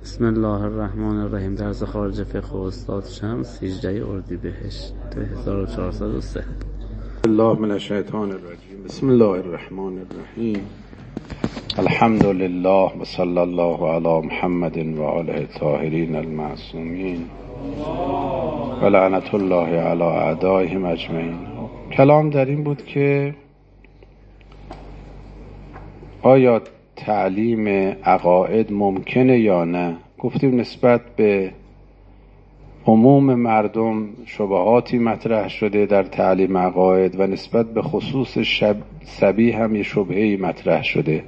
بسم الله الرحمن الرحیم. درس خارج فقه استاد شمس 18 اردیبهشت 1403. الله من الشیطان الرجیم. بسم الله الرحمن الرحیم. الحمد لله و صلی الله علی محمد و آله الطاهرین المعصومین و لعنت الله علی اعدائهم اجمعین. کلام در این بود که آیا تعلیم عقاید ممکنه یا نه. گفتیم نسبت به عموم مردم شبهاتی مطرح شده در تعلیم عقاید و نسبت به خصوص سبیح هم یه شبهه‌ای مطرح شده.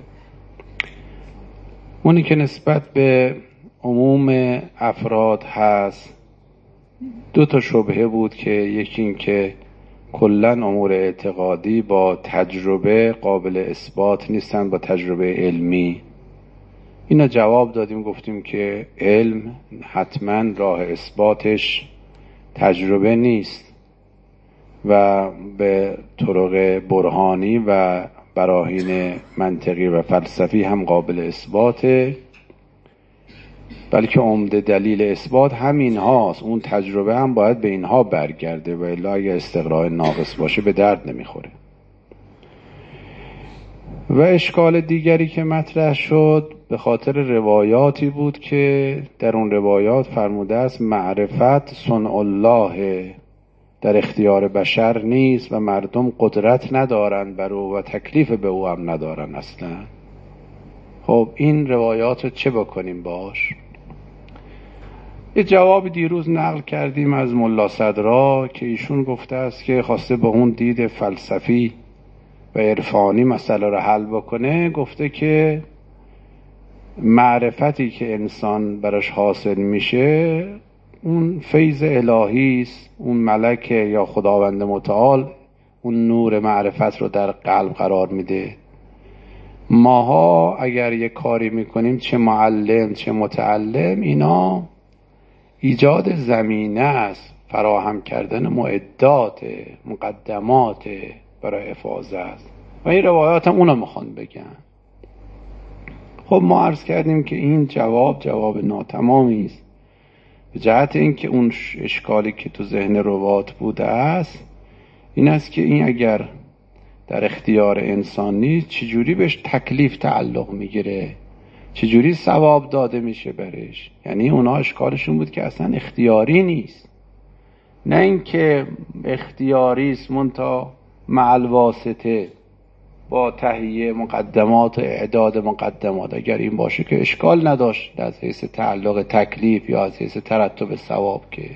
اونی که نسبت به عموم افراد هست دو تا شبهه بود که یکی این که کلاً امور اعتقادی با تجربه قابل اثبات نیستن با تجربه علمی. اینا جواب دادیم، گفتیم که علم حتما راه اثباتش تجربه نیست و به طرق برهانی و براهین منطقی و فلسفی هم قابل اثباته، بلکه عمده دلیل اثبات همین هاست. اون تجربه هم باید به اینها برگرده و الا اگه استقراء ناقص باشه به درد نمیخوره. و اشکال دیگری که مطرح شد به خاطر روایاتی بود که در اون روایات فرموده است معرفت صنع الله، در اختیار بشر نیست و مردم قدرت ندارن بر او و تکلیف به او هم ندارن اصلا. خب این روایات رو چه بکنیم باش؟ یه جواب دیروز نقل کردیم از ملا صدرا که ایشون گفته است که خواسته با اون دید فلسفی و عرفانی مسئله رو حل بکنه. گفته که معرفتی که انسان براش حاصل میشه اون فیض الهی است، اون ملک یا خداوند متعال اون نور معرفت رو در قلب قرار میده. ماها اگر یه کاری میکنیم چه معلم چه متعلم اینا ایجاد زمینه است، فراهم کردن معدات مقدمات برای افاضه است و این روایات هم اونا میخوان بگن. خب ما عرض کردیم که این جواب ناتمامی است، به جهت اینکه اون اشکالی که تو ذهن روات بوده است این است که این اگر در اختیار انسان نیست چجوری بهش تکلیف تعلق میگیره، چجوری ثواب داده میشه برش. یعنی اونا اشکالشون بود که اصلا اختیاری نیست، نه اینکه اختیاری است منتها مع الواسطه با تهیه مقدمات و اعداد مقدمات. اگر این باشه که اشکال نداشت از حیث تعلق تکلیف یا از حیث ترتب ثواب که.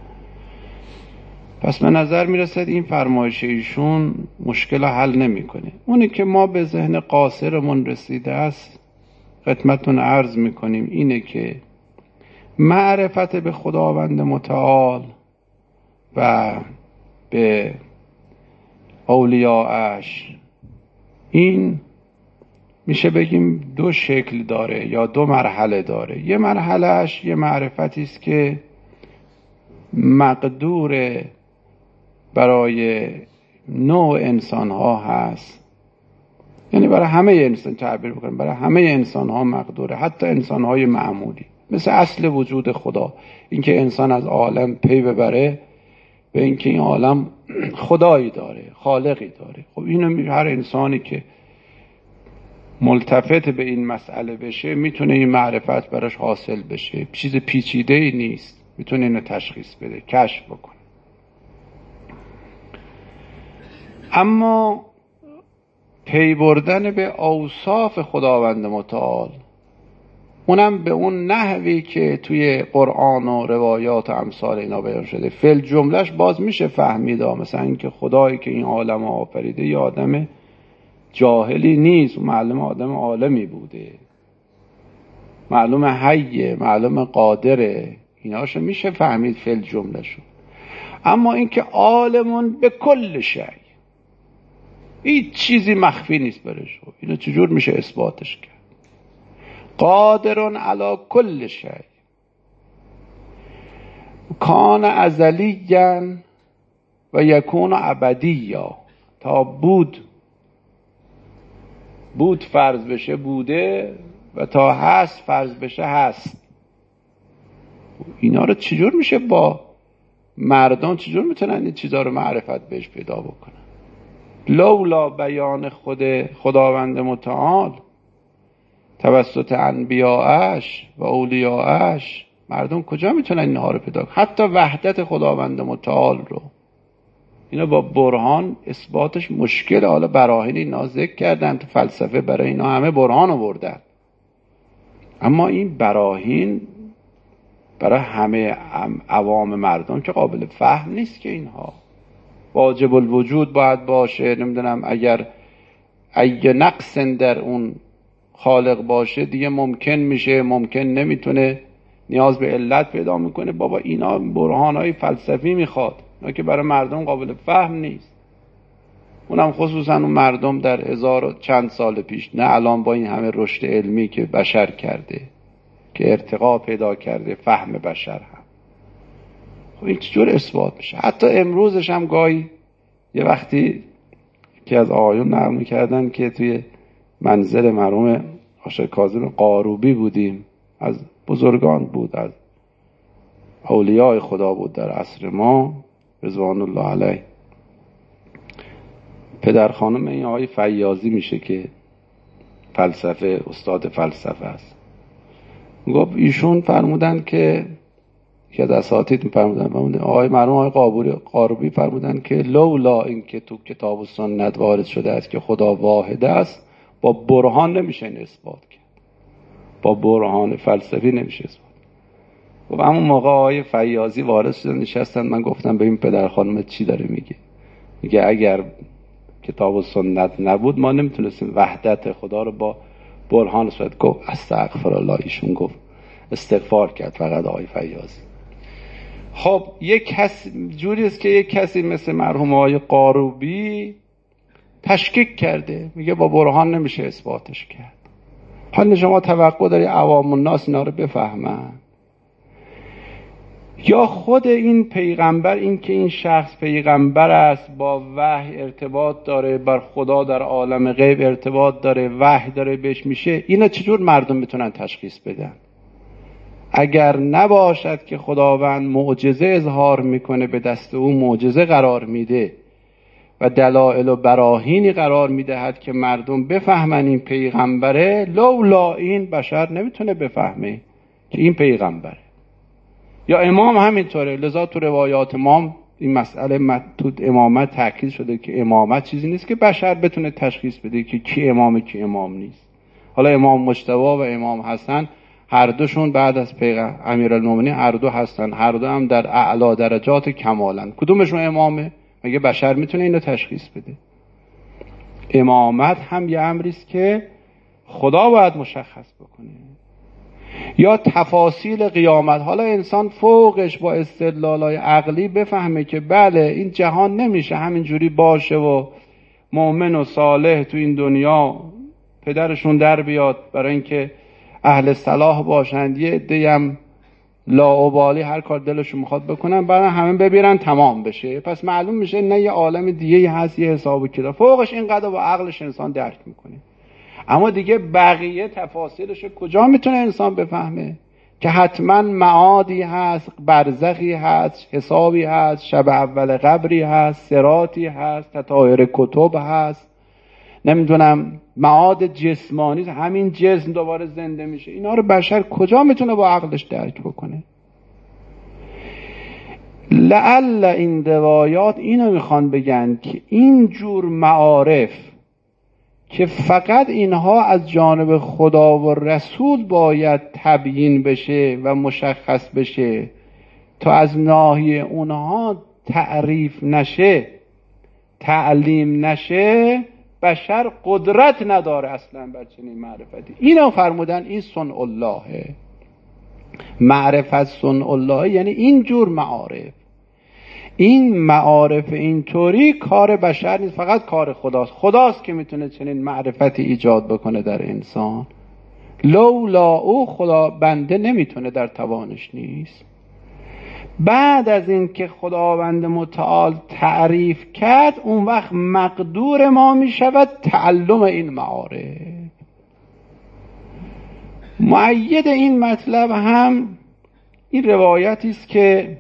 پس به نظر میرسد این فرمایش ایشون مشکل حل نمیکنه. اونی که ما به ذهن قاصرمون رسیده است خدمتتون عرض میکنیم اینه که معرفت به خداوند متعال و به اولیاءش این میشه بگیم دو شکل داره یا دو مرحله داره. یه مرحلهش یه معرفتی است که مقدور برای نوع انسان ها هست، یعنی برای همه انسان تعبیر بکنیم، برای همه انسان ها مقدوره، حتی انسان های معمولی، مثل اصل وجود خدا، اینکه انسان از عالم پی ببره به اینکه این عالم خدایی داره، خالقی داره. خب اینو هر انسانی که ملتفت به این مسئله بشه میتونه این معرفت براش حاصل بشه، چیز پیچیده‌ای نیست، میتونه اینو تشخیص بده، کشف بکنه. اما پی بردن به اوصاف خداوند متعال، اونم به اون نحوی که توی قرآن و روایات و امثال اینا بیان شده، فل جملهش باز میشه فهمیده. مثلا اینکه خدایی که این عالم آفریده یه آدم جاهلی نیست، معلوم آدم عالمی بوده، معلوم حیه، معلوم قادره، ایناشو میشه فهمید فل جملهشو. اما اینکه عالمون به کل شی، هیچ چیزی مخفی نیست برش، اینو چجور میشه اثباتش کرد؟ قادرون علی کل شی، کان ازلیا و یکون ابدیا. تا بود فرض بشه بوده و تا هست فرض بشه هست. اینا رو چجور میشه با مردم، چجور میتونن این چیزا رو معرفت بهش پیدا بکنن؟ لولا بیان خداوند متعال توسط انبیاءش و اولیاءش، مردم کجا میتونن اینها رو پیدا کنن؟ حتی وحدت خداوند متعال رو اینا با برهان اثباتش مشکل. حالا براهین اینا ذکر کردن تو فلسفه، برای اینا همه برهان آوردن، اما این براهین برای همه عوام مردم که قابل فهم نیست که اینها واجب الوجود باید باشه. نمیدونم اگر نقص در اون خالق باشه دیگه ممکن میشه، ممکن نمیتونه، نیاز به علت پیدا میکنه. بابا اینا برهانهای فلسفی میخواد، اینا که برای مردم قابل فهم نیست. اونم خصوصا اون مردم در 1000 و چند سال پیش، نه الان با این همه رشد علمی که بشر کرده، که ارتقا پیدا کرده فهم بشر هم. خب این چجور اثبات میشه؟ حتی امروزش هم گاهی یه وقتی که از آقایون نقل میکردن که توی منزل مرحوم آقای کاظم قاروبی بودیم، از بزرگان بود، از اولیاء خدا بود در عصر ما رضوان الله علیه. پدر خانم این آقای فیاضی میشه که فلسفه، استاد فلسفه است. گفت ایشون فرمودن که از اساتید فرمودن، آقای مرحوم آقای قاروبی فرمودن که لولا این که تو کتاب و سنت وارد شده است که خدا واحد است، با برهان نمیشه این اثبات کرد، با برهان فلسفی نمیشه اثبات. و همون موقع آقای فیاضی وارد شدن نشستن، من گفتم ببین پدر خانم چی داره میگه؟ میگه اگر کتاب و سنت نبود ما نمیتونستیم وحدت خدا رو با برهان اثبات. گفت استغفرالله، ایشون گفت استغفار کرد فقط آقای فیاضی. خب یک کس جوری است که یک کسی مثل مرحوم آقای قاروبی تشکیک کرده، میگه با برهان نمیشه اثباتش کرد. حالا شما توقع داری عوام الناس اینا رو بفهمن؟ یا خود این پیغمبر، این که این شخص پیغمبر است، با وحی ارتباط داره، بر خدا در عالم غیب ارتباط داره، وحی داره بهش میشه، اینا چجور مردم میتونن تشخیص بدن؟ اگر نباشد که خداوند معجزه اظهار میکنه، به دست او معجزه قرار میده و دلائل و براهینی قرار میدهد که مردم بفهمن این پیغمبره، لولا این بشر نمیتونه بفهمه که این پیغمبره. یا امام همینطوره. لذا تو روایات امام این مسئله تو امامت تاکید شده که امامت چیزی نیست که بشر بتونه تشخیص بده که کی امامه کی امام نیست. حالا امام مجتبی و امام حسن هر دوشون بعد از امیرالمومنین هر دو هستن، هر دو هم در اعلی درجات کمالن. کدومشون امامه؟ مگه بشر میتونه اینو تشخیص بده؟ امامت هم یه امری است که خدا باید مشخص بکنه. یا تفاصیل قیامت، حالا انسان فوقش با استدلالای عقلی بفهمه که بله این جهان نمیشه همینجوری باشه و مؤمن و صالح تو این دنیا پدرشون در بیاد برای اینکه اهل صلاح باشند، یه عده‌ای هم لاابالی هر کار دلشون میخواد بکنن، بعد همه ببیرن تمام بشه. پس معلوم میشه نه یه عالم دیگه هست، یه حساب و کتاب فوقش اینقدر با عقلش انسان درک میکنه. اما دیگه بقیه تفاصیلش کجا میتونه انسان بفهمه؟ که حتما معادی هست، برزخی هست، حسابی هست، شب اول قبری هست، صراطی هست، تطایر کتب هست، نمیدونم معاد جسمانی، همین جسم دوباره زنده میشه. اینا رو بشر کجا میتونه با عقلش درک بکنه؟ لعل این روایات اینو میخوان بگن که این جور معارف که فقط اینها از جانب خدا و رسول باید تبیین بشه و مشخص بشه تا از ناحیه اونها تعریف نشه، تعلیم نشه، بشر قدرت نداره اصلا بر چنین معرفتی. اینو فرمودن این صنع اللهه. معرفت صنع الله یعنی این جور معارف. این معارف اینطوری کار بشر نیست، فقط کار خداست. خداست که میتونه چنین معرفتی ایجاد بکنه در انسان. لولا او خدا بنده نمیتونه، در توانش نیست. بعد از این که خداوند متعال تعریف کرد، اون وقت مقدور ما میشود تعلم این معارف. مؤید این مطلب هم این روایتی است که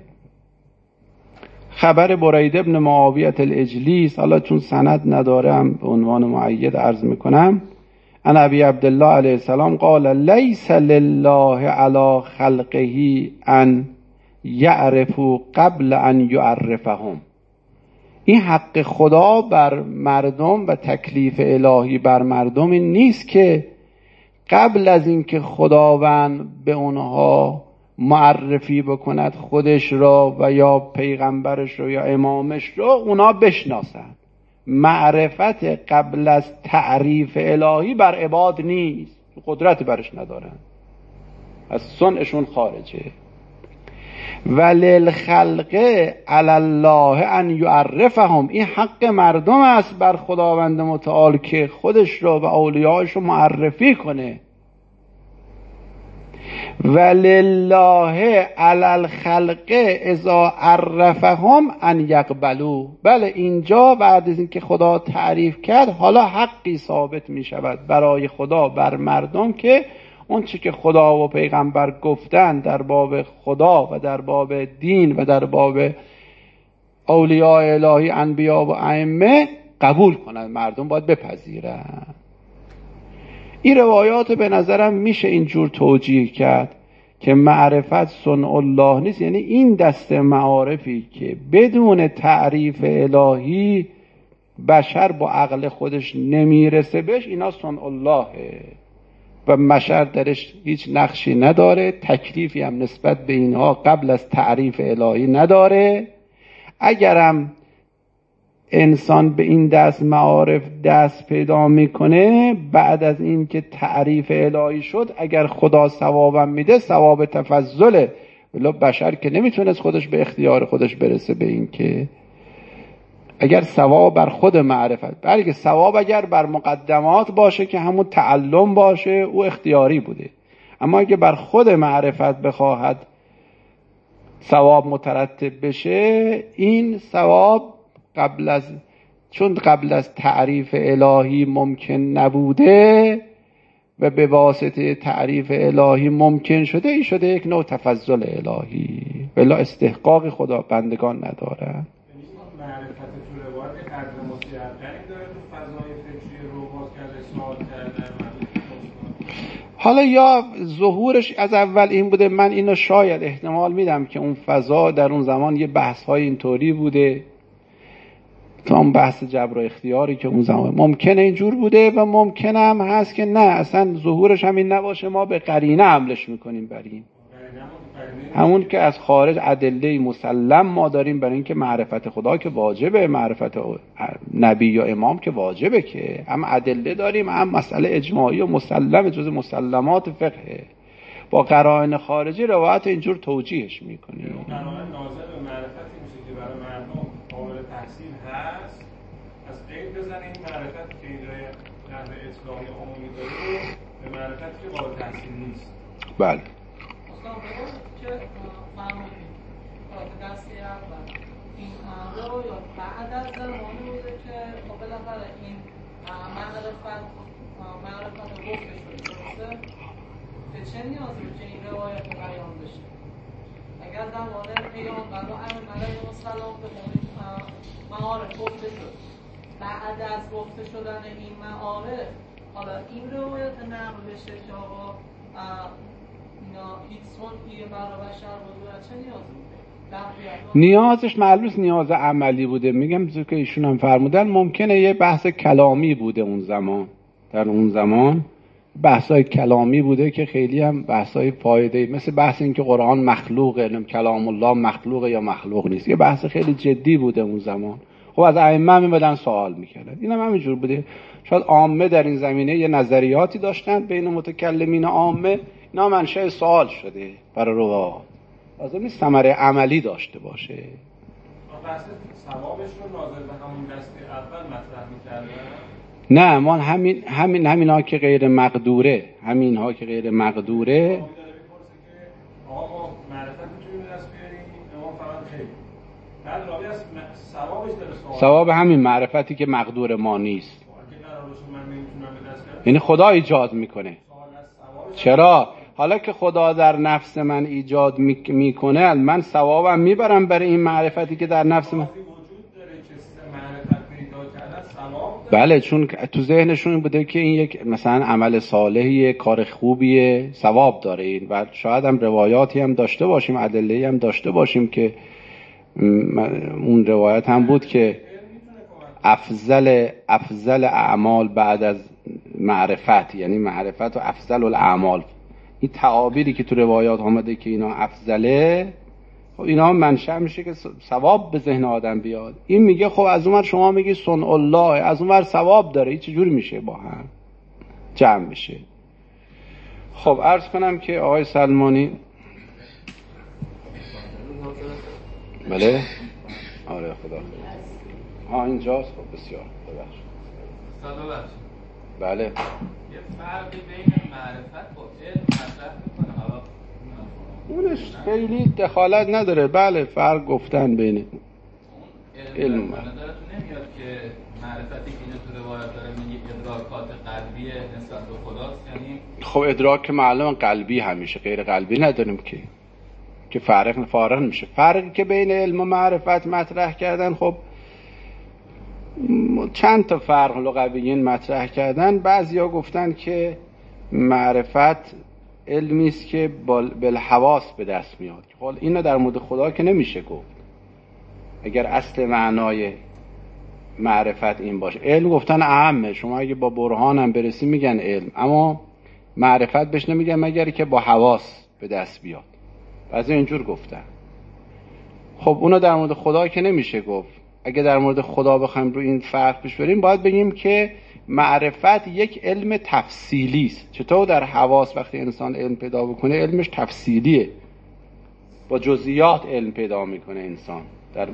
خبر برید ابن معاویه العجلی، حالا چون سند ندارم به عنوان مؤید عرض میکنم، ان ابی عبدالله علیه السلام قال لیس لله علی خلقه ان یعرفوا قبل ان یعرفهم. این حق خدا بر مردم و تکلیف الهی بر مردم این نیست که قبل از اینکه خداوند به اونها معرفی بکند خودش را و یا پیغمبرش رو یا امامش رو اونا بشناسن. معرفت قبل از تعریف الهی بر عباد نیست، قدرت برش ندارن، از صنعشون خارجه. وللخلق علی الله ان یعرفهم، این حق مردم است بر خداوند متعال که خودش رو و اولیاءش رو معرفی کنه. ولله علی الخلق اذا عرفهم ان یقبلوا. بله، اینجا بعد از اینکه خدا تعریف کرد حالا حقی ثابت می شود برای خدا بر مردم که اون چی که خدا و پیغمبر گفتن در باب خدا و در باب دین و در باب اولیاء الهی انبیا و ائمه قبول کنند، مردم باید بپذیرن. این روایات به نظرم میشه اینجور توجیه کرد که معرفت صنع الله نیست، یعنی این دست معارفی که بدون تعریف الهی بشر با عقل خودش نمیرسه بهش، اینا صنع اللهه و بشر درش هیچ نقشی نداره، تکلیفی هم نسبت به اینها قبل از تعریف الهی نداره. اگرم انسان به این دست معارف دست پیدا میکنه بعد از این که تعریف الهی شد، اگر خدا ثوابم میده ثواب تفضله، ولی بشر که نمیتونست خودش به اختیار خودش برسه به این که اگر ثواب بر خود معرفت، بلکه ثواب اگر بر مقدمات باشه که همون تعلم باشه او اختیاری بوده، اما اگر بر خود معرفت بخواهد ثواب مترتب بشه، این ثواب چون قبل از تعریف الهی ممکن نبوده و به واسطه تعریف الهی ممکن شده، این شده یک نوع تفضل الهی، ولی استحقاق خدا بندگان ندارن. معرفت تو روایت قدر مطلقی داره تو فضای فکری رو باز کرده سوال کردن. حالا یا ظهورش از اول این بوده، من اینو شاید احتمال میدم که اون فضا در اون زمان یه بحث های اینطوری بوده، تا اون بحث جبر و اختیاری که اون زمان ممکنه اینجور بوده و ممکنه هم هست که نه اصلا ظهورش همین نباشه، ما به قرینه حملش میکنیم بر این همون که از خارج ادله مسلم ما داریم برای اینکه معرفت خدا که واجبه، معرفت نبی یا امام که واجبه، که هم ادله داریم هم مسئله اجماعی و مسلم جز مسلمات فقهه. با قرائن خارجی روایت اینجور توجیهش میکنیم. قرائن ناظر به معرفتی میشه که برای مردم قابل تحصیل هست، از قید بزنیم معرفت که اینجای نحو اطلاقی عمومی داره به معرفت که قابل تحصیل نیست. بله که فرمودیم دستی اول این روایات بعد از زمانی بوده که بالاخره این معرفت گفته شده، به چه نیازی بود که این روایت بیان بشه؟ اگر زمان پیامبر و علیه السلام به معارف گفته شد، بعد از گفته شدن این معارف حالا این روایت نقل بشه که آقا نیازش معلوم نیاز عملی بوده. میگم که ایشون هم فرمودن ممکنه یه بحث کلامی بوده اون زمان، در اون زمان بحثای کلامی بوده که خیلی هم بحثای فایده، مثل بحث این که قرآن مخلوقه، کلام الله مخلوقه یا مخلوق نیست، یه بحث خیلی جدی بوده اون زمان. خب از ائمه میمدن سوال میکردن، اینم همینجور بوده. شاید عامه در این زمینه یه نظریاتی داشتن بین متکلمین عامه، اینا منشأ سوال شده برای روایات، لازم نیست ثمره عملی داشته باشه. بحث ثوابش رو ناظر به همون دست اول مطرح می‌کردن. نه، ما همین‌ها که غیر مقدوره، همین‌ها که غیر مقدوره آقا معرفت می‌تونیم دست بیاریم، اما فقط خیلی بعد راوی از ثوابش داره ثواب همین معرفتی که مقدور ما نیست. اگه قرار باشه من نمی‌تونم به دست بیارم، یعنی خدا ایجاد میکنه. چرا؟ حالا که خدا در نفس من ایجاد میکنه، من ثوابم میبرم برای این معرفتی که در نفس من بله، چون تو ذهنشون بوده که این یک مثلا عمل صالحیه، کار خوبیه، ثواب داره این. و شاید هم روایاتی هم داشته باشیم، ادله‌ای هم داشته باشیم که اون روایت هم بود که افضل اعمال بعد از معرفت، یعنی معرفت و افضل الاعمال، این تعابیری که تو روایات آمده که اینا افضله، خب اینا منشأ میشه که ثواب به ذهن آدم بیاد. این میگه خب از اونور شما میگی صنع الله، از اونور ثواب داره، این چجوری میشه با هم جمع میشه؟ خب عرض کنم که آقای سلمانی بله آره خدا اینجاست. خب بسیار ببخشید. بله یه فرقی بین معرفت با علم مطرح میکنه، حالا اونش خیلی دخالت نداره. بله فرق گفتن بین علم نمیاد که معرفتی که اینو تو روایت داره میگه ادراکات قلبی نسبت به خداست، یعنی خب ادراک معلوم قلبی همیشه، غیر قلبی نداریم که فارغ میشه. فرقی که بین علم و معرفت مطرح کردن، خب چند تا فرق لغویین مطرح کردن. بعضیا گفتن که معرفت علمی است که بالحواس به دست میاد. خب اینو در مورد خدا که نمیشه گفت اگر اصل معنای معرفت این باشه. علم گفتن اهمه، شما اگه با برهان هم برسی میگن علم، اما معرفت بهش نمیگن مگر که با حواس به دست بیاد. بعضی اینجور گفتن. خب اونو در مورد خدا که نمیشه گفت. اگه در مورد خدا بخوایم رو این فرق پیش بریم، باید بگیم که معرفت یک علم تفصیلی است. چطور در حواس وقتی انسان علم پیدا بکنه علمش تفصیلیه، با جزئیات علم پیدا میکنه انسان در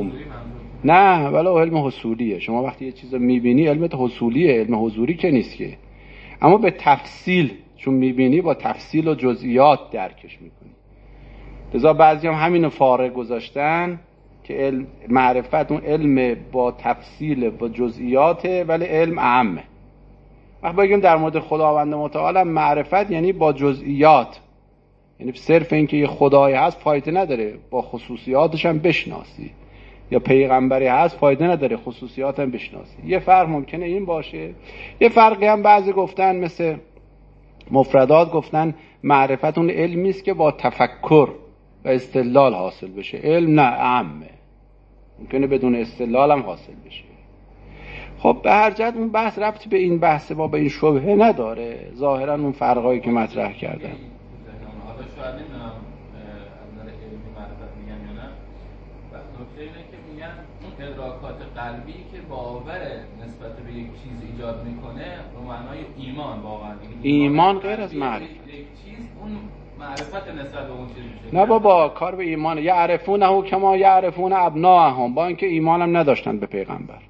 نه ولی علم حصولیه. شما وقتی یه چیز رو میبینی علمت حصولیه، علم حضوری که نیست که، اما به تفصیل چون میبینی با تفصیل و جزئیات درکش میکنی. لذا بعضی هم همینو فارغ گذاشتن که معرفت اون علم با تفصیل با جزئیاته ولی علم اهمه. وقتی بگیم در مورد خداوند متعال معرفت یعنی با جزئیات، یعنی صرف این که یه خدایی هست فایده نداره، با خصوصیاتش هم بشناسی، یا پیغمبری هست فایده نداره خصوصیات هم بشناسی. یه فرق ممکنه این باشه. یه فرقی هم بعضی گفتن مثل مفردات گفتن معرفت اون علمی است که با تفکر و استدلال حاصل بشه. علم نه عامه، ممکنه بدون استدلال هم حاصل بشه. خب به هر جهت اون بحث ربطی به این بحث با به این شبهه نداره. ظاهرا اون فرقایی که مطرح کردن حالا شاید نمیدونم از نظر علمی معرفت میگن یا نه. نکته اینه که میگن اون ادراکات قلبی که باور نسبت به یک چیز ایجاد میکنه به معنای ایمان. واقعا ایمان غیر از معرفت. یک چیز اون معرفت نسبت به اون چیز میشه. نه بابا، کار به ایمان. یعرفونه کما یعرفون ابناءهم، با اینکه ایمان هم نداشتن به پیغمبر.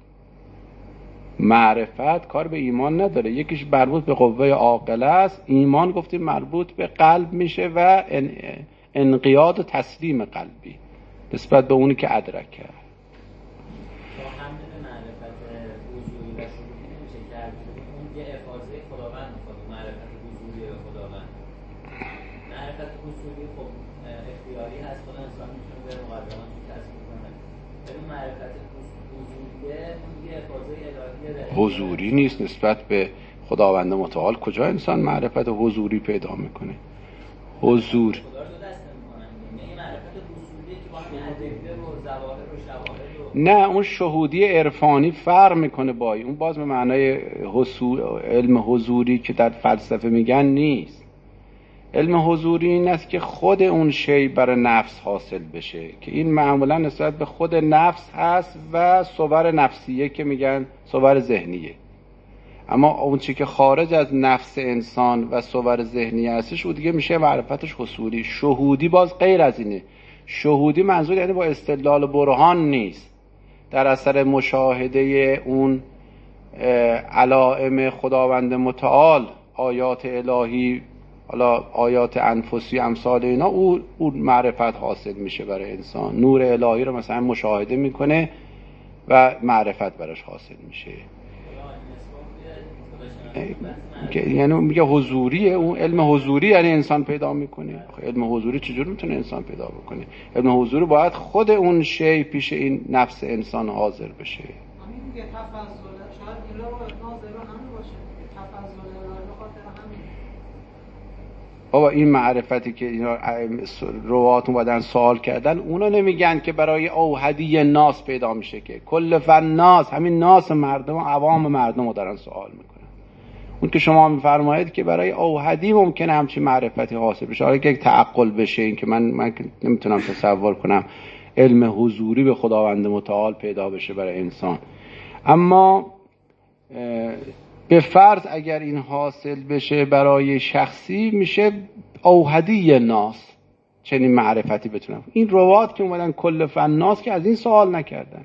معرفت کار به ایمان نداره. یکیش مربوط به قوه عاقله است، ایمان گفتیم مربوط به قلب میشه و انقیاد و تسلیم قلبی نسبت به اونی که ادرک کرد. حضوری نیست نسبت به خداوند متعال. کجا انسان معرفت حضوری پیدا میکنه؟ حضور نه، اون شهودی عرفانی فرق میکنه با اون، باز به معنای علم حضوری که در فلسفه میگن نیست. علم حضوری این است که خود اون شی برای نفس حاصل بشه، که این معمولا نسبت به خود نفس هست و صور نفسیه که میگن صور ذهنیه. اما اون چی که خارج از نفس انسان و صور ذهنی هستش او دیگه میشه معرفتش حصولی. شهودی باز غیر از اینه. شهودی منظور یعنی با استدلال و برهان نیست، در اثر مشاهده اون علائم خداوند متعال، آیات الهی، حالا آیات انفسی امثال اینا، اون معرفت حاصل میشه برای انسان. نور الهی رو مثلا مشاهده میکنه و معرفت براش حاصل میشه. یعنی میگه حضوریه، اون علم حضوری یعنی انسان پیدا میکنه. علم حضوری چجوری میتونه انسان پیدا بکنه؟ علم حضوری باید خود اون شی پیش این نفس انسان حاضر بشه. همین دیگه تفضل، شاید این رو ناظر همین باشه، تفضل به خاطر همین. بابا این معرفتی که اینا روات اومدن سوال کردن، اونا نمیگن که برای اوحدی ناس پیدا میشه، که کل فن ناس، همین ناس مردم و عوام مردم رو دارن سوال میکنن. اون که شما میفرمایید که برای اوحدی ممکنه همچین معرفتی حاصل بشه، آره که تعقل بشه، این که من نمیتونم تصور کنم علم حضوری به خداوند متعال پیدا بشه برای انسان. اما به فرض اگر این حاصل بشه برای شخصی، میشه اوحدی ناس، چنین معرفتی بتونم. این روات که اومدن کل فن ناس که از این سوال نکردن.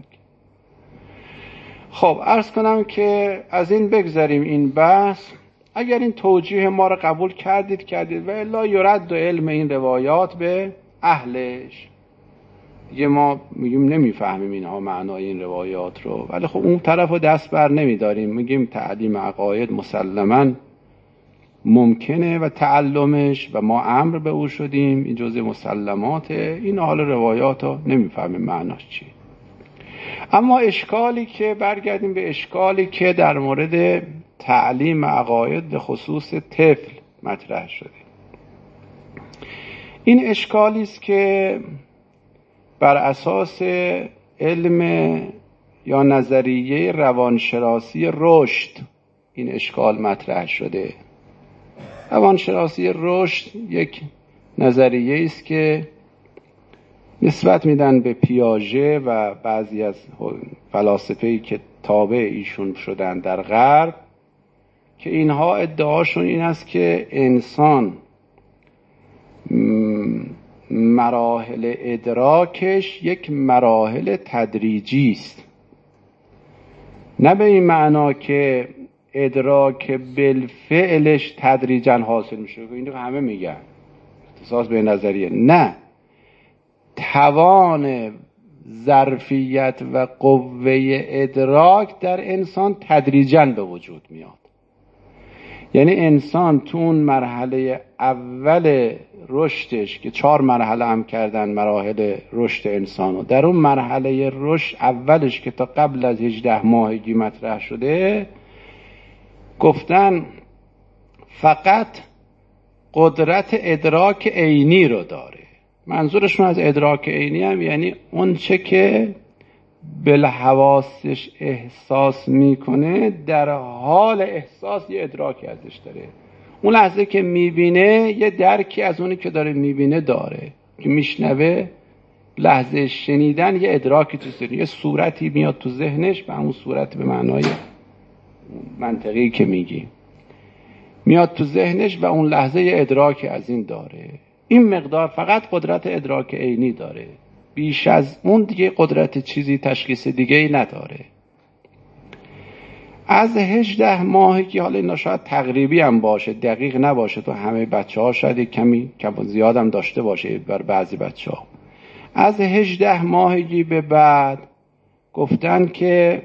خب عرض کنم که از این بگذاریم این بحث. اگر این توجیه ما رو قبول کردید و الا یرد و علم این روایات به اهلش. دیگه ما میگیم نمیفهمیم اینها معنای این روایات رو، ولی خب اون طرف رو دست بر نمیداریم، میگیم تعلیم عقاید مسلماً ممکنه و تعلمش، و ما امر به او شدیم، این جزء مسلماته. این حال روایات رو نمیفهمیم معناش چیه. اما اشکالی که برگردیم به اشکالی که در مورد تعلیم عقاید به خصوص طفل مطرح شده، این اشکالی است که بر اساس علم یا نظریه روانشناسی رشد این اشکال مطرح شده. روانشناسی رشد یک نظریه است که نسبت میدن به پیاژه و بعضی از فلاسفه‌ای که تابع ایشون شدن در غرب، که اینها ادعاشون این است که انسان مراحل ادراکش یک مراحل تدریجی است، نه به این معنا که ادراک بالفعلش تدریجا حاصل میشه، اینو همه میگن اختصاص به نظریه، نه، توان ظرفیت و قوه ادراک در انسان تدریجا به وجود میاد. یعنی انسان تو اون مرحله اول رشدش که 4 مرحله هم کردن مراحل رشد انسانو، در اون مرحله رشد اولش که تا قبل از 18 ماهگی مطرح شده، گفتن فقط قدرت ادراک عینی رو داره. منظورشون از ادراک عینی هم یعنی اون چه که بالحواسش احساس میکنه، در حال احساس یه ادراکی ازش داره. اون لحظه که میبینه یه درکی از اونی که داره میبینه داره، که میشنوه، لحظه شنیدن یه ادراکی تو ذهنش، یه صورتی میاد تو ذهنش، به همون صورت به معنای منطقی که میگی میاد تو ذهنش و اون لحظه یه ادراکی از این داره. این مقدار فقط قدرت ادراک عینی داره، بیش از اون دیگه قدرت چیزی تشخیص دیگه ای نداره. از 18 ماهگی، حالا اینا شاید تقریبی هم باشه، دقیق نباشه تو همه بچه ها، شاید کمی زیاد هم داشته باشه بر بعضی بچه ها. از 18 ماهگی به بعد گفتن که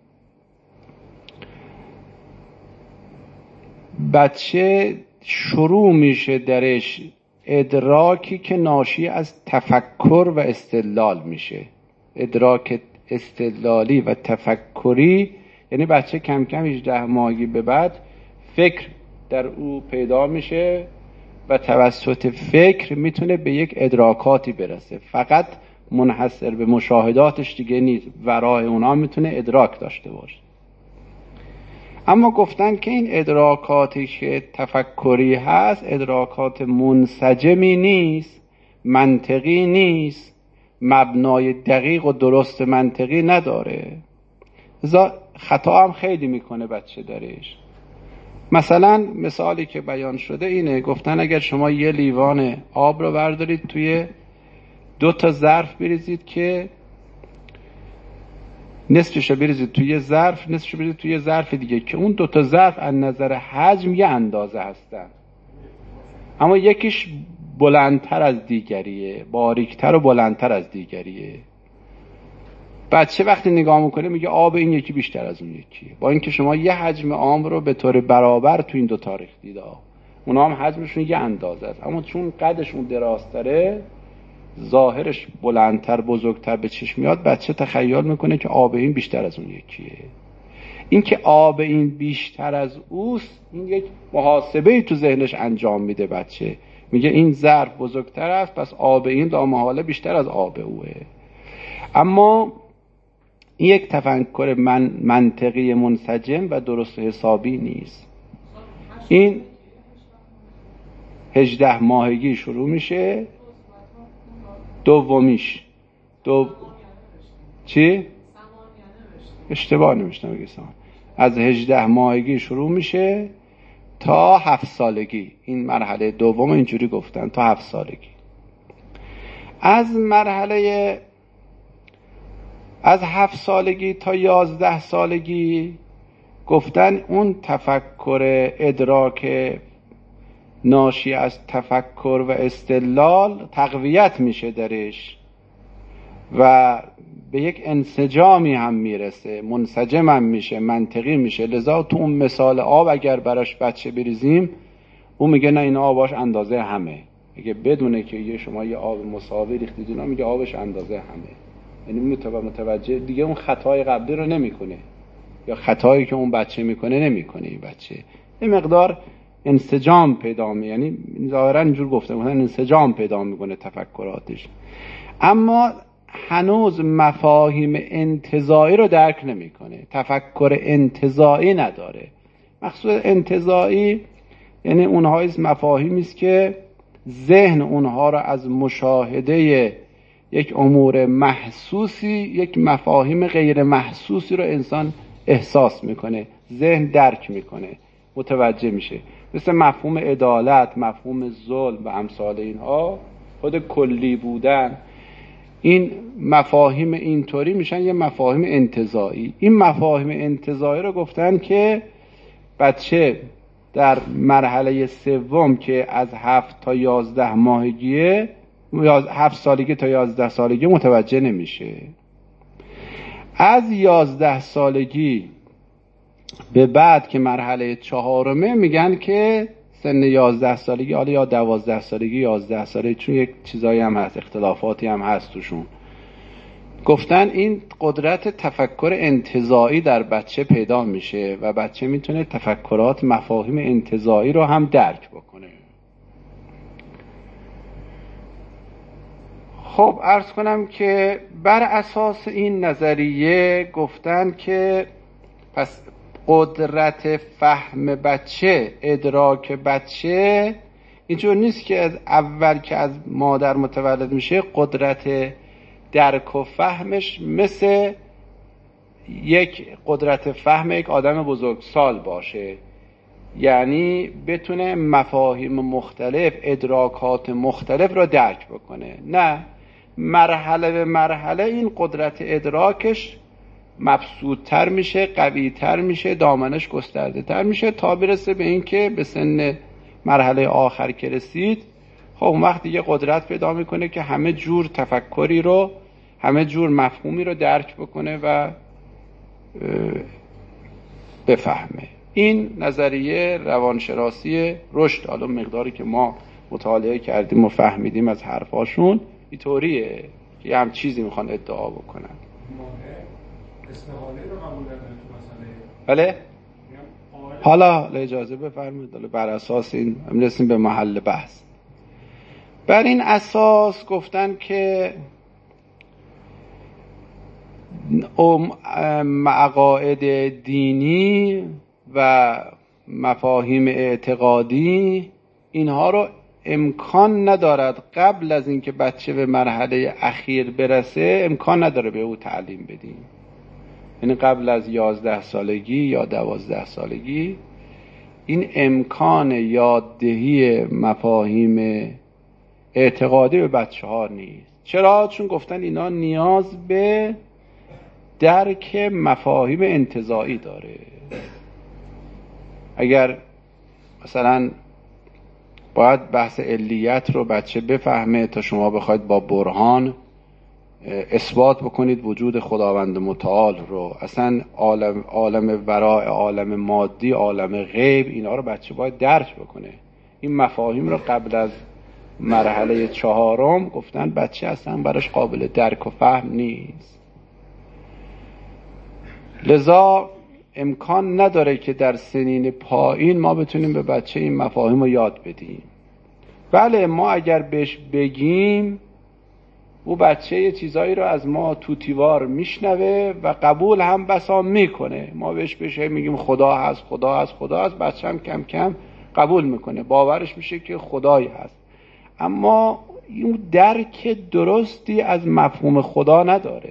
بچه شروع میشه درش ادراکی که ناشی از تفکر و استدلال میشه. ادراک استدلالی و تفکری، یعنی بچه کم کم 18 ماهگی به بعد فکر در او پیدا میشه و توسط فکر میتونه به یک ادراکاتی برسه. فقط منحصر به مشاهداتش دیگه نیست، ورای اونا میتونه ادراک داشته باشه. اما گفتن که این ادراکاتی که تفکری هست ادراکات منسجمی نیست، منطقی نیست، مبنای دقیق و درست منطقی نداره. خطا هم خیلی میکنه بچه درش. مثلا مثالی که بیان شده اینه، گفتن اگر شما یه لیوان آب رو بردارید توی 2 تا ظرف بریزید، که نصفش رو بریزید توی ظرف، نصفش رو بریزید توی ظرف دیگه، که اون 2 تا ظرف از نظر حجم یه اندازه هستن، اما یکیش بلندتر از دیگریه، باریکتر و بلندتر از دیگریه. بچه وقتی نگاه میکنه میگه آب این یکی بیشتر از اون یکیه، با اینکه شما یه حجم آب رو به طور برابر تو این دو تا ریختید، اونا هم حجمشون یه اندازه است، اما چون قدشون درازتره، ظاهرش بلندتر بزرگتر به چشم میاد، بچه تخیل میکنه که آب این بیشتر از اون یکیه. این که آب این بیشتر از اوست، این یک محاسبه تو ذهنش انجام میده. بچه میگه این ظرف بزرگتر است، پس آب این لامحاله بیشتر از آب اوه. اما این یک تفکر منطقی منسجم و درست حسابی نیست. این 18 ماهگی شروع میشه، دومیش چی؟ اشتباه نمیشتم بگم. از 18 ماهگی شروع میشه تا 7 سالگی. این مرحله دوم اینجوری گفتن تا 7 سالگی. از 7 سالگی تا 11 سالگی گفتن اون تفکر ادراک ناشی از تفکر و استدلال تقویت میشه درش و به یک انسجامی هم میرسه، منسجم هم میشه، منطقی میشه. لذا تو اون مثال آب اگر براش بچه بریزیم، اون میگه نه این آباش اندازه همه. میگه بدونه که شما یه آب مساوی ریختید اینا، میگه آبش اندازه همه. یعنی متوجه دیگه اون خطای قبلی رو نمیکنه، یا خطایی که اون بچه میکنه نمیکنه. این بچه یه مقدار انسجام پیدا میکنه، یعنی ظاهرا اینجور گفته مثلا انسجام پیدا میکنه تفکراتش، اما هنوز مفاهیم انتزاعی رو درک نمیکنه. تفکر انتزاعی نداره. مقصود انتزاعی یعنی اونها مفاهیمی است که ذهن اونها رو از مشاهده یک امور محسوسی، یک مفاهیم غیر محسوسی رو انسان احساس میکنه، ذهن درک میکنه، متوجه میشه. مثل مفهوم عدالت، مفهوم ظلم و امثال اینها، خود کلی بودن، این مفاهیم اینطوری میشن یه مفاهیم انتزاعی. این مفاهیم انتزاعی رو گفتن که بچه در مرحله سوم که از 7 تا 11 ماهگیه، 7 سالگی تا 11 سالگی متوجه نمیشه. از 11 سالگی به بعد که مرحله 4 میگن که سن 11 سالگی، حالا یا 12 سالگی 11 سالگی، چون یک چیزایی هم هست، اختلافاتی هم هست توشون، گفتن این قدرت تفکر انتزاعی در بچه پیدا میشه و بچه میتونه تفکرات مفاهیم انتزاعی رو هم درک بکنه. خب عرض کنم که بر اساس این نظریه گفتن که پس قدرت فهم بچه، ادراک بچه اینجور نیست که از اول که از مادر متولد میشه قدرت درک و فهمش مثل یک قدرت فهم یک آدم بزرگسال باشه، یعنی بتونه مفاهیم مختلف، ادراکات مختلف رو درک بکنه. نه، مرحله به مرحله این قدرت ادراکش مبسوط‌تر میشه، قوی‌تر میشه، دامنش گسترده تر میشه تا برسه به این که به سن مرحله آخر که رسید، خب اون وقت دیگه قدرت پیدا میکنه که همه جور تفکری رو، همه جور مفهومی رو درک بکنه و بفهمه. این نظریه روانشناسی رشد، حالا مقداری که ما مطالعه کردیم و فهمیدیم از حرفاشون اینطوریه که هم چیزی میخوان ادعا بکنن. استحاله رو قبول نداره تو مسئله. بله؟ حالا اجازه بفرمایید، بر اساس این میرسیم به محل بحث. بر این اساس گفتن که عقاید دینی و مفاهیم اعتقادی اینها رو امکان ندارد قبل از اینکه بچه به مرحله اخیر برسه امکان نداره به او تعلیم بدیم. یعنی قبل از 11 سالگی یا 12 سالگی این امکان یاددهی مفاهیم اعتقادی به بچه ها نیست. چرا؟ چون گفتن اینا نیاز به درک مفاهیم انتزاعی داره. اگر مثلا باید بحث علیت رو بچه بفهمه تا شما بخواید با برهان اثبات بکنید وجود خداوند متعال رو، اصلا عالم وراء، عالم مادی، عالم غیب، اینا رو بچه باید درک بکنه. این مفاهیم رو قبل از مرحله 4 گفتن بچه اصلا براش قابل درک و فهم نیست. لذا امکان نداره که در سنین پایین ما بتونیم به بچه این مفاهیم رو یاد بدیم. بله ما اگر بهش بگیم او بچه یه چیزایی رو از ما توتیوار میشنوه و قبول هم بسا میکنه. ما بهش میگیم خدا هست، خدا هست، خدا هست، بچه هم کم کم قبول میکنه، باورش میشه که خدایی هست. اما اون درک درستی از مفهوم خدا نداره.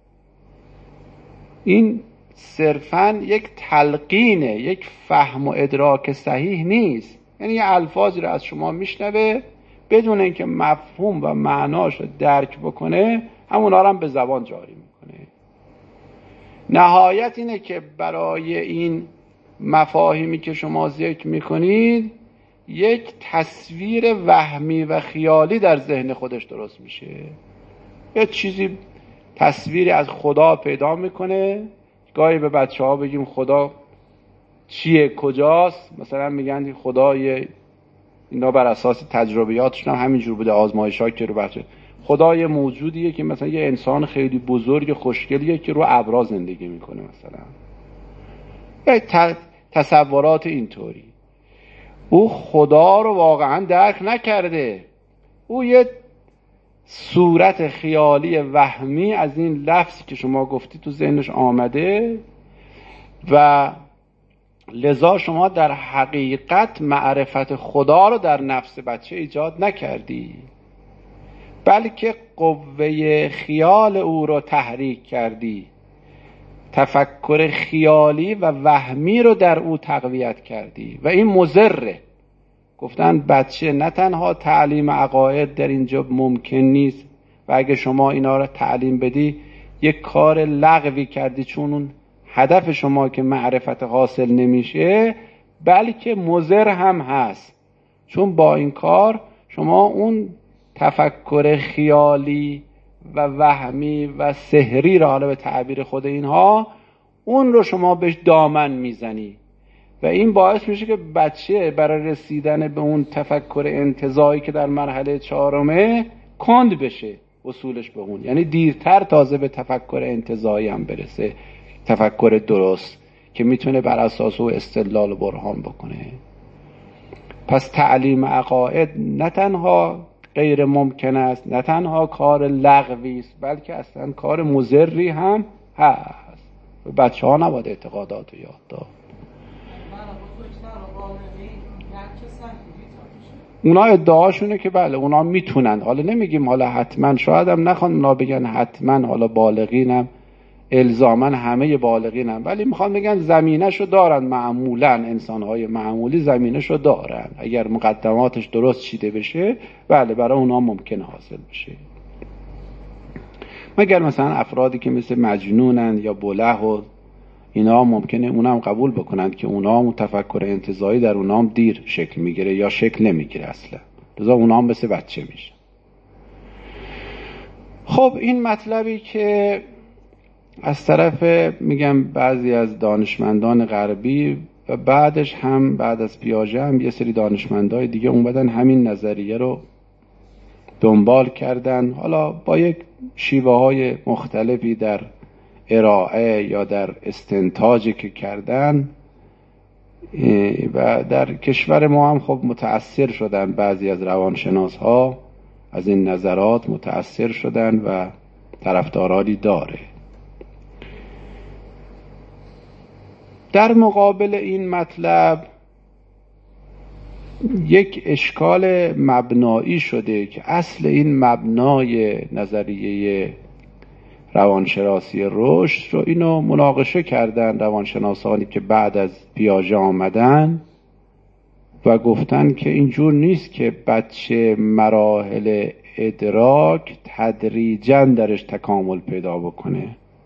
این صرفاً یک تلقینه، یک فهم و ادراک صحیح نیست. یعنی یه الفاظی رو از شما میشنوه بدون اینکه مفهوم و معناش رو درک بکنه، همونا رو هم به زبان جاری میکنه. نهایت اینه که برای این مفاهیمی که شما ذکر میکنید یک تصویر وهمی و خیالی در ذهن خودش درست میشه. یه چیزی تصویری از خدا پیدا میکنه. گاهی به بچه ها بگیم خدا چیه، کجاست، مثلا میگن خدای، اینا بر اساس تجربیاتشون هم همینجور بوده، آزمایش‌ها که رو بچه خدای موجودیه که مثلا یه انسان خیلی بزرگ خوشگلیه که رو ابرا زندگی میکنه، مثلا تصورات اینطوری. او خدا رو واقعا درک نکرده، او یه صورت خیالی وهمی از این لفظ که شما گفتی تو ذهنش آمده و لذا شما در حقیقت معرفت خدا رو در نفس بچه ایجاد نکردی، بلکه قوه خیال او رو تحریک کردی، تفکر خیالی و وهمی رو در او تقویت کردی و این مضره. گفتن بچه نه تنها تعلیم عقاید در اینجا ممکن نیست و اگه شما اینا رو تعلیم بدی یک کار لغوی کردی، چون اون هدف شما که معرفت حاصل نمیشه، بلکه مضر هم هست، چون با این کار شما اون تفکر خیالی و وهمی و سحری را، حالا به تعبیر خود اینها، اون رو شما بهش دامن میزنی و این باعث میشه که بچه برای رسیدن به اون تفکر انتزاعی که در مرحله 4 کند بشه وصولش به اون، یعنی دیرتر تازه به تفکر انتزاعی هم برسه، تفکر درست که میتونه بر اساس او استدلال و برهان بکنه. پس تعلیم عقاید نه تنها غیر ممکن است، نه تنها کار لغوی است، بلکه اصلا کار مضری هم هست. بچه ها نباید اعتقادات رو یاد داد. اونا ادعاشونه که بله اونا میتونن، حالا نمیگیم حالا حتما، شاید هم نخوان اونا بگن حتما حالا بالغینم الزامن همه بالغینم، ولی میخوان بگن زمینه‌شو دارن. معمولا انسان‌های معمولی زمینه‌شو دارن، اگر مقدماتش درست چیده بشه بله برای اونا ممکنه حاصل بشه. مگر مثلا افرادی که مثل مجنونن یا بله و اینا ممکنه اونا هم قبول بکنند که اونا هم تفکر انتزاعی در اونا هم دیر شکل میگیره یا شکل نمیگیره اصلا، لذا اونا هم مثل بچه میشه. خب این مطلبی که از طرف میگم بعضی از دانشمندان غربی و بعدش هم بعد از پیاژه هم یه سری دانشمندای دیگه اومدن همین نظریه رو دنبال کردن، حالا با یک شیوه های مختلفی در ارائه یا در استنتاجی که کردن و در کشور ما هم خب متأثر شدن. بعضی از روانشناس ها از این نظرات متأثر شدن و طرفدارانی داره. در مقابل این مطلب یک اشکال مبنایی شده که اصل این مبنای نظریه روانشناسی رشد رو اینو مناقشه کردن روانشناسانی که بعد از پیاژه آمدن و گفتن که اینجور نیست که بچه مراحل ادراک تدریجاً درش تکامل پیدا بکنه.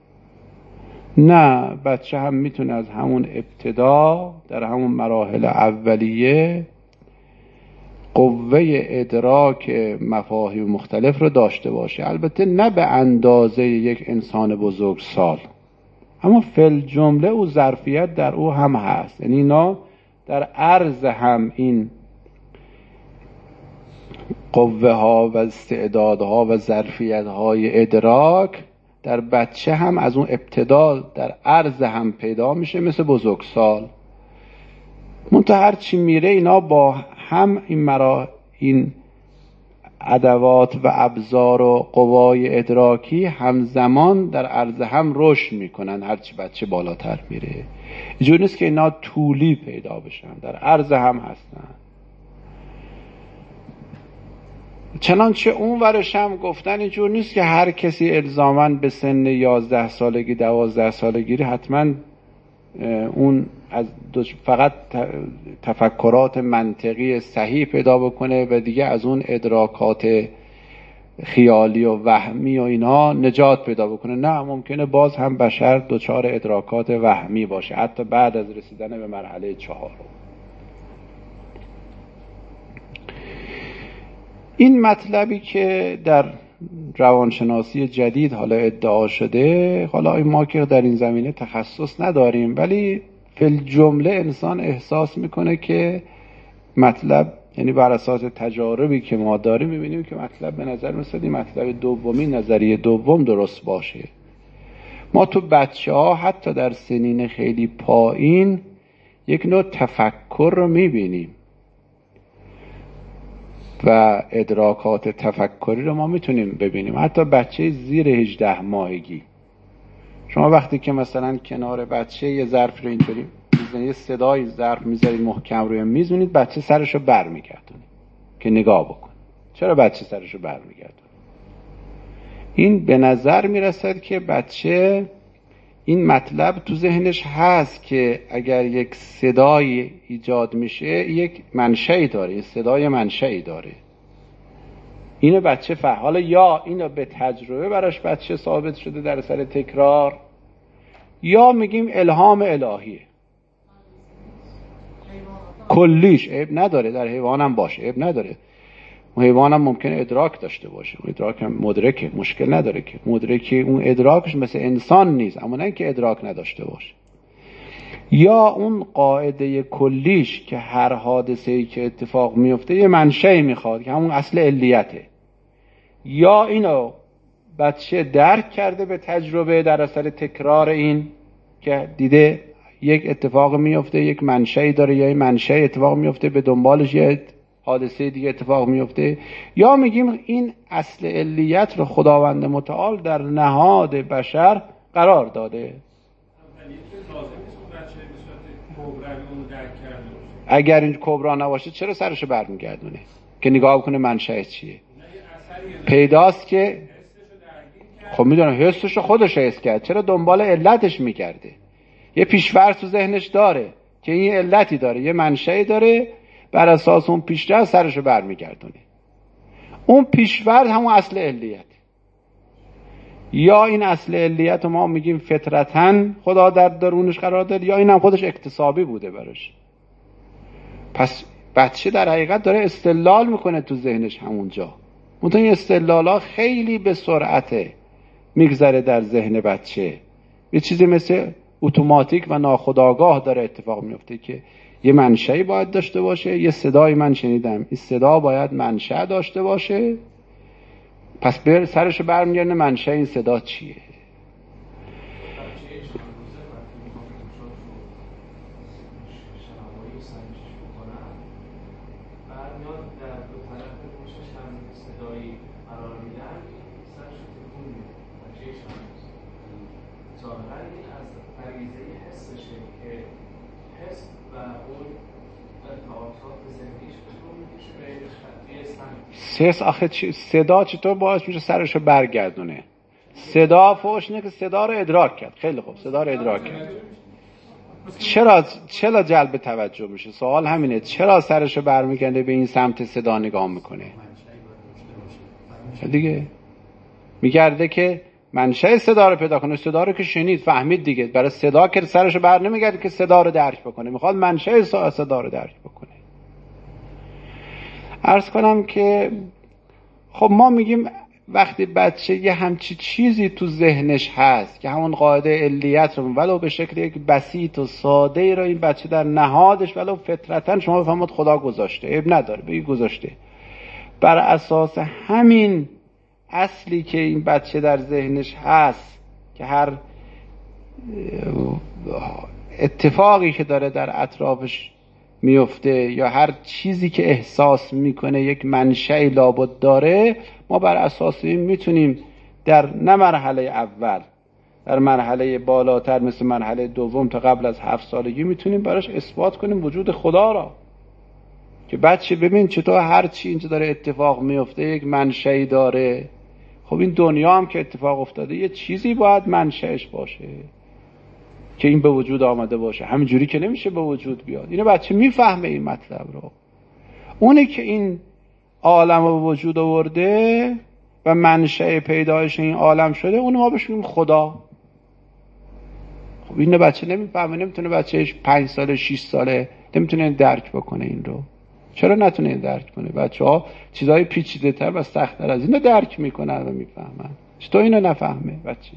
نه، بچه هم میتونه از همون ابتدا در همون مراحل اولیه قوه ادراک مفاهیم مختلف رو داشته باشه، البته نه به اندازه یک انسان بزرگسال، اما فی جمله او ظرفیت در او هم هست. یعنی اینا در عرض هم این قوه ها و استعدادها و ظرفیت های ادراک در بچه هم از اون ابتدا در عرض هم پیدا میشه مثل بزرگسال. منتها هر چی میره اینا با هم این ادوات و ابزار و قوای ادراکی همزمان در عرض هم رشد میکنن. هرچی بچه بالاتر میره اینجور نیست که اینا طولی پیدا بشن، در عرض هم هستن. چنانچه اون ورش هم گفتن اینجور نیست که هر کسی الزاماً به سن 11 سالگی 12 سالگی حتما اون از فقط تفکرات منطقی صحیح پیدا بکنه و دیگه از اون ادراکات خیالی و وهمی و اینا نجات پیدا بکنه. نه، ممکنه باز هم بشر دچار ادراکات وهمی باشه حتی بعد از رسیدن به مرحله 4. این مطلبی که در روانشناسی جدید حالا ادعا شده، حالا ما که در این زمینه تخصص نداریم، ولی فی الجمله انسان احساس میکنه که مطلب، یعنی بر اساس تجاربی که ما داریم میبینیم که مطلب به نظر میاد مطلب دومی، نظریه دوم درست باشه. ما تو بچه ها حتی در سنین خیلی پایین یک نوع تفکر رو میبینیم و ادراکات تفکری رو ما میتونیم ببینیم. حتی بچه زیر 18 ماهگی شما وقتی که مثلا کنار بچه یه ظرف رو اینطوری میزنید، یه صدای ظرف میذارید محکم روی میز، می‌بینید بچه سرشو برمیگردونه که نگاه بکن. چرا بچه سرشو برمیگردونه؟ این به نظر میرسد که بچه این مطلب تو ذهنش هست که اگر یک صدای ایجاد میشه یک منشأی داره، این صدای منشأی داره. اینو بچه حالا یا اینو به تجربه براش بچه ثابت شده در اثر تکرار، یا میگیم الهام الهیه کلیش. عیب نداره در حیوان هم باشه، عیب نداره. حیوان هم ممکنه ادراک داشته باشه، ادراک هم مدرکه، مشکل نداره که مدرکه اون ادراکش مثل انسان نیست، اما نه اینکه ادراک نداشته باشه. یا اون قاعده کلیش که هر حادثه‌ای که اتفاق میفته یه منشأ میخواد که همون اصل علیته. یا اینو بچه درک کرده به تجربه در اثر تکرار این که دیده یک اتفاق میفته، یک منشأی داره، یا این منشأ اتفاق میفته به دنبالش یه حادثه دیگه اتفاق میفته. یا میگیم این اصل علیت رو خداوند متعال در نهاد بشر قرار داده. اگر این کبرا نباشه چرا سرشو برمیگردونه که نگاه کنه منشأ چیه؟ پیداست که خب میدونم حسشو خودش حس کرد، چرا دنبال علتش میگرده؟ یه پیش‌فرض تو ذهنش داره که این علتی داره، یه منشأی داره، بر اساس اون پیش‌فرض سرشو برمیگردونه. اون پیش‌فرض همون اصل علیت. یا این اصل علیت ما میگیم فطرتاً خدا در درونش قرار داد، یا اینم خودش اکتسابی بوده براش. پس بچه در حقیقت داره استدلال میکنه تو ذهنش همونجا. منتها این استدلال‌ها خیلی به سرعت میگذره در ذهن بچه. یه چیزی مثل اتوماتیک و ناخودآگاه داره اتفاق میفته که یه منشأی باید داشته باشه. یه صدای من شنیدم، این صدا باید منشأ داشته باشه، پس سرشو برمیگردونه منشأ این صدا چیه. آخه صدا چطور باعث میشه سرشو برگردونه؟ صدا فوش اینه که صدا رو ادراک کرد. خیلی خوب، صدا رو ادراک کرد. چرا جلب توجه میشه؟ سوال همینه، چرا سرشو برمیگرده به این سمت صدا نگاه میکنه؟ دیگه میگرده که منشأ صدا رو پیدا کنه. صدا رو که شنید فهمید دیگه، برای صدا که سرشو بر نمیگرده که صدا رو درک بکنه، میخواد منشأ صدا رو درک بکنه. عرض کنم که خب ما میگیم وقتی بچه یه همچی چیزی تو ذهنش هست که همون قاعده علیت رو ولو به شکل یک بسیط و ساده ای رو این بچه در نهادش ولو فطرتاً شما بفهمید خدا گذاشته، عیب نداره بگی گذاشته، بر اساس همین اصلی که این بچه در ذهنش هست که هر اتفاقی که داره در اطرافش میفته یا هر چیزی که احساس میکنه یک منشأ لابد داره، ما بر اساس این میتونیم در نه مرحله اول، در مرحله بالاتر مثل مرحله دوم تا قبل از 7 سالگی میتونیم براش اثبات کنیم وجود خدا را، که بچه ببین چطور هر چی اینجا داره اتفاق میفته یک منشأی داره. خب این دنیا هم که اتفاق افتاده یه چیزی باید منشأش باشه که این به وجود آمده باشه، همینجوری که نمیشه به وجود بیاد. اینو بچه میفهمه این مطلب رو. اونی که این عالم رو به وجود آورده و منشأ پیدایش این عالم شده، اونو ما بهش میگیم خدا. خب اینو بچه نمیفهمه، نمیتونه بچهش 5 ساله 6 ساله نمیتونه درک بکنه این رو. چرا نتونه درک کنه؟ بچه‌ها چیزای پیچیده‌تر و سخت‌تر از اینو درک میکنن و میفهمن. چطور اینو نفهمه بچه؟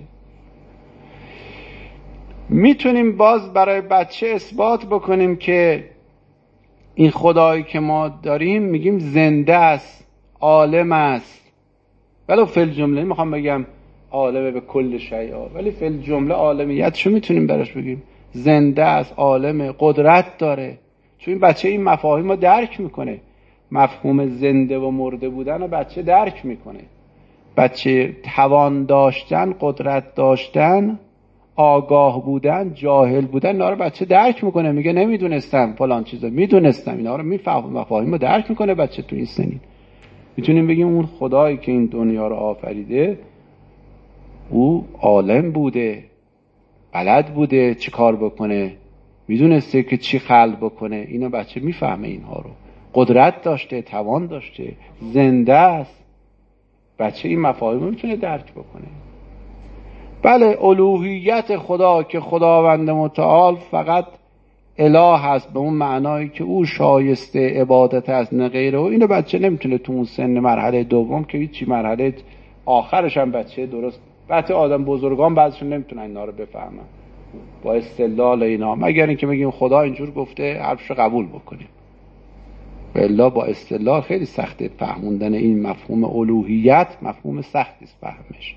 میتونیم باز برای بچه اثبات بکنیم که این خدایی که ما داریم میگیم زنده است، عالم است، ولو فی الجمله نمیخوام بگم عالم به کل شیء، ولی فی الجمله عالمیتشو میتونیم براش بگیم زنده است، عالم، قدرت داره. چون این بچه این مفاهیم رو درک میکنه، مفهوم زنده و مرده بودن رو بچه درک میکنه. بچه توان داشتن، قدرت داشتن، آگاه بودن، جاهل بودن، اینا رو بچه درک میکنه، میگه نمیدونستم فلان چیزا، میدونستم. اینا رو میفهمه، مفاهیم رو درک میکنه بچه تو این سنین. میتونیم بگیم اون خدایی که این دنیا رو آفریده او عالم بوده، بلد بوده چی کار بکنه، میدونسته که چی خلق بکنه. اینو بچه میفهمه، اینها رو قدرت داشته، توان داشته، زنده است. بچه این مفاهیم رو میتونه درک بکنه. بله، الوهیت خدا که خداوند متعال فقط اله هست به اون معنایی که او شایسته عبادت است نه غیره، و اینو بچه نمیتونه تو اون سن مرحله دوم که هیچی، مرحله آخرش هم بچه درست، بچه آدم بزرگان بعضشون نمیتونن اینا رو بفهمن با استدلال اینا، مگر اینکه بگیم خدا اینجور گفته حرفشو قبول بکنیم. والله با استدلال خیلی سخته فهموندن این مفهوم الوهیت، مفهوم سختی است فهمش.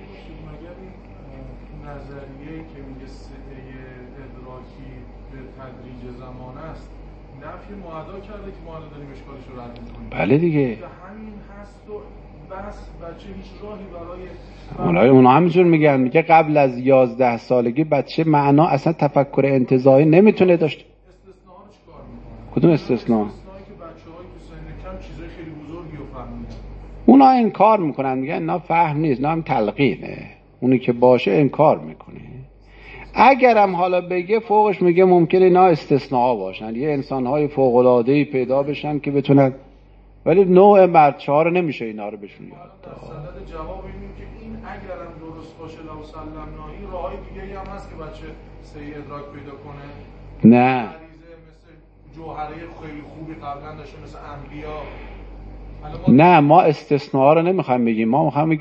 نظریه‌ای که میگه صده ادراکی به تدریج زمان است، نفی معدا کرده که ما الان داریم اشکالش رو رد می‌کنیم. بله دیگه، همین هست و بس. بچه هیچ راهی برای اونا همینجور میگن، میگه قبل از 11 سالگی بچه معنا اصلا تفکر انتزاعی نمیتونه داشته. استثناء رو چیکار می‌کنه؟ کدوم استثناء؟ استثنایی که بچه‌های تو سن کم چیزای خیلی بزرگی رو فهمیدن. اونا انکار میکنن، میگن اینا فهم نیست، اینا هم تلقینه. اونی که باشه انکار میکنه. اگرم حالا بگه فوقش میگه ممکنه اینا استثناء باشن، یه انسانهای فوق‌العاده‌ای پیدا بشن که بتونن، ولی نوع بچه ها رو نمیشه اینا رو بهشون یاد داد. در صدد جواب اینیم که این اگرم درست باشه لو سلمناهی، راهی دیگه‌ای هم هست که بچه صحیح ادراک پیدا کنه. نه مثل جوهره خیلی خوبی قبلا داشته مثل انبیا. نه، ما استثناء رو نمیخوایم بگیم،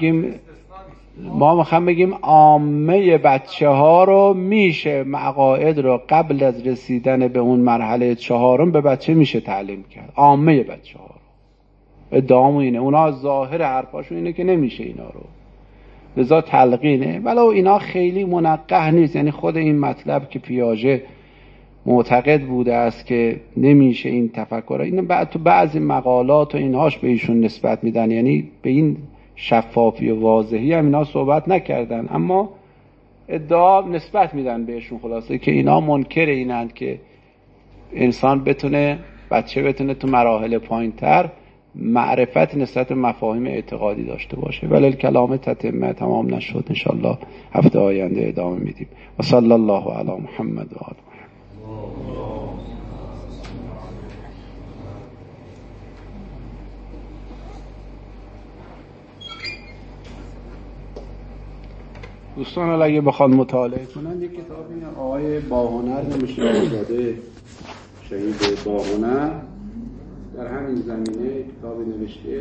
ما میخوایم بگیم عامه بچه ها رو میشه عقاید رو قبل از رسیدن به اون مرحله 4 به بچه میشه تعلیم کرد. عامه بچه ها رو ادعامون اینه، اونا ظاهر حرفاشون اینه که نمیشه اینا رو، لذا تلقینه. ولو اینا خیلی منقح نیست، یعنی خود این مطلب که پیاژه معتقد بوده است که نمیشه این تفکر، اینو بعد تو بعضی مقالات و اینهاش به ایشون نسبت میدن، یعنی به این شفافی و واضحی هم اینا صحبت نکردن، اما ادعا نسبت میدن بهشون، خلاصه که اینا منکر اینند که انسان بتونه، بچه بتونه تو مراحل پایینتر معرفت نسبت مفاهیم اعتقادی داشته باشه. ولی کلام تتمه تمام نشد، انشالله هفته آینده ادامه میدیم. و صلی الله علی محمد و آله. دوستان اگه بخوان مطالعه کنن، یک کتاب این آقای باهنر نمیشه آزاده، شهید باهنر در همین زمینه کتابی نوشته